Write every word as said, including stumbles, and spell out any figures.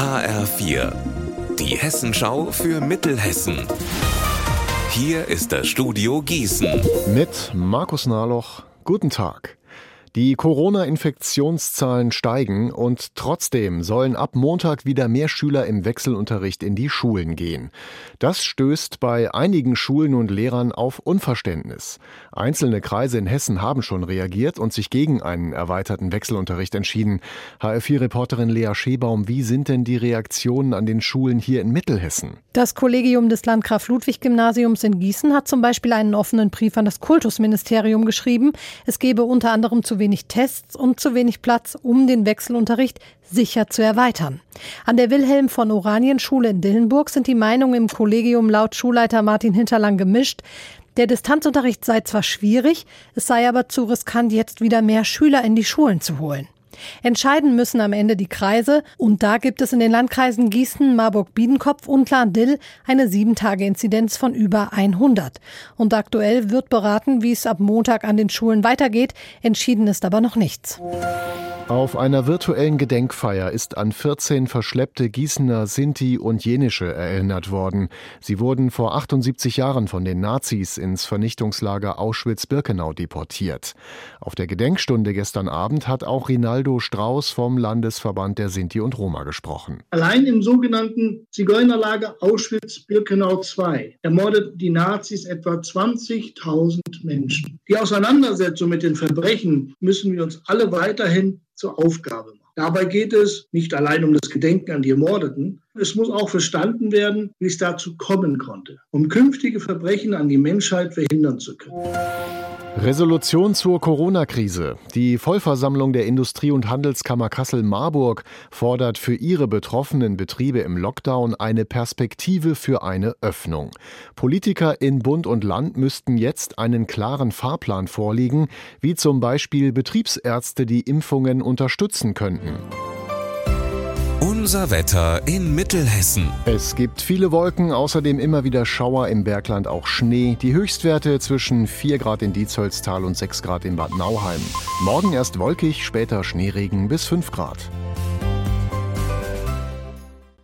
H R vier, die Hessenschau für Mittelhessen. Hier ist das Studio Gießen. Mit Markus Nahloch. Guten Tag. Die Corona-Infektionszahlen steigen und trotzdem sollen ab Montag wieder mehr Schüler im Wechselunterricht in die Schulen gehen. Das stößt bei einigen Schulen und Lehrern auf Unverständnis. Einzelne Kreise in Hessen haben schon reagiert und sich gegen einen erweiterten Wechselunterricht entschieden. H R vier-Reporterin Lea Schebaum, wie sind denn die Reaktionen an den Schulen hier in Mittelhessen? Das Kollegium des Landgraf-Ludwig-Gymnasiums in Gießen hat zum Beispiel einen offenen Brief an das Kultusministerium geschrieben. Es gebe unter anderem zu wenig Tests und zu wenig Platz, um den Wechselunterricht sicher zu erweitern. An der Wilhelm-von-Oranien-Schule in Dillenburg sind die Meinungen im Kollegium laut Schulleiter Martin Hinterlang gemischt. Der Distanzunterricht sei zwar schwierig, es sei aber zu riskant, jetzt wieder mehr Schüler in die Schulen zu holen. Entscheiden müssen am Ende die Kreise und da gibt es in den Landkreisen Gießen, Marburg-Biedenkopf und Lahn-Dill eine sieben Tage Inzidenz von über hundert. Und aktuell wird beraten, wie es ab Montag an den Schulen weitergeht. Entschieden ist aber noch nichts. Auf einer virtuellen Gedenkfeier ist an vierzehn verschleppte Gießener Sinti und Jenische erinnert worden. Sie wurden vor achtundsiebzig Jahren von den Nazis ins Vernichtungslager Auschwitz-Birkenau deportiert. Auf der Gedenkstunde gestern Abend hat auch Rinaldo Strauß vom Landesverband der Sinti und Roma gesprochen. Allein im sogenannten Zigeunerlager Auschwitz-Birkenau zwei ermordeten die Nazis etwa zwanzigtausend Menschen. Die Auseinandersetzung mit den Verbrechen müssen wir uns alle weiterhin zur Aufgabe machen. Dabei geht es nicht allein um das Gedenken an die Ermordeten. Es muss auch verstanden werden, wie es dazu kommen konnte, um künftige Verbrechen an die Menschheit verhindern zu können. Resolution zur Corona-Krise. Die Vollversammlung der Industrie- und Handelskammer Kassel-Marburg fordert für ihre betroffenen Betriebe im Lockdown eine Perspektive für eine Öffnung. Politiker in Bund und Land müssten jetzt einen klaren Fahrplan vorlegen, wie zum Beispiel Betriebsärzte die Impfungen unterstützen könnten. Unser Wetter in Mittelhessen. Es gibt viele Wolken, außerdem immer wieder Schauer, im Bergland auch Schnee. Die Höchstwerte zwischen vier Grad in Dietzollstal und sechs Grad in Bad Nauheim. Morgen erst wolkig, später Schneeregen bis fünf Grad.